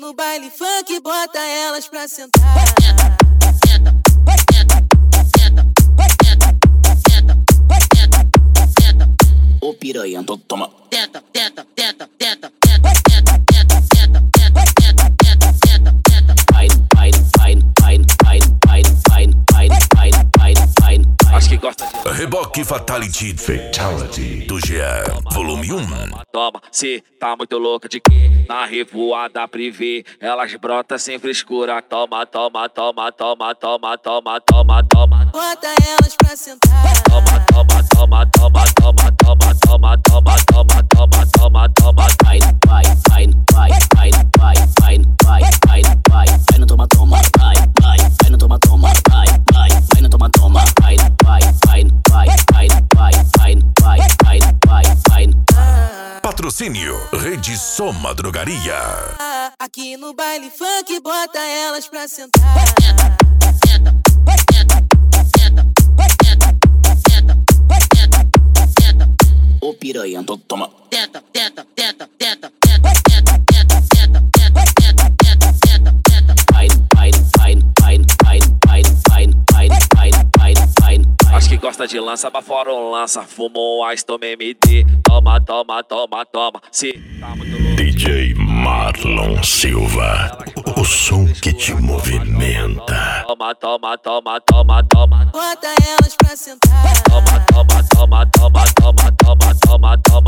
no baile funk, bota elas pra sentar. Ô piranha, então toma. Tenta, tenta, tenta, tenta. Acho que gosta de Reboque Fatality do Jean, volume 1. Toma, cê tá muito louca de quê? Na revoada privê, elas brotam sem frescura. Toma, toma, toma, toma, toma, toma, toma, toma. Bota elas pra sentar. Toma, toma, toma, toma, toma, toma, toma, toma, toma, toma, toma, toma. vai, vai, vai, vai, vai, vai, vai, vai, vai, vai, vai no toma, toma, vai, vai, vai no toma, toma, vai, vai, vai no toma, toma, vai, vai, vai, vai, vai, vai, vai, vai, vai, vai, vai. Patrocínio Rede Soma Drogaria. Aqui no baile funk, bota elas pra sentar. Ô piranha, então toma. Tenta, tenta, tenta, tenta. Vai, vai, vai, vai, vai, vai, vai, vai, vai, vai, vai. Acho que gosta de lança, bafora um lança. Fumou um ice, toma MD. Toma, toma, toma, toma. Cê tá muito louco. DJ Marlon Silva, o som que te movimenta. Toma, toma, toma, toma, toma. Bota elas pra sentar. Toma, toma, toma, toma, toma, toma, toma, toma.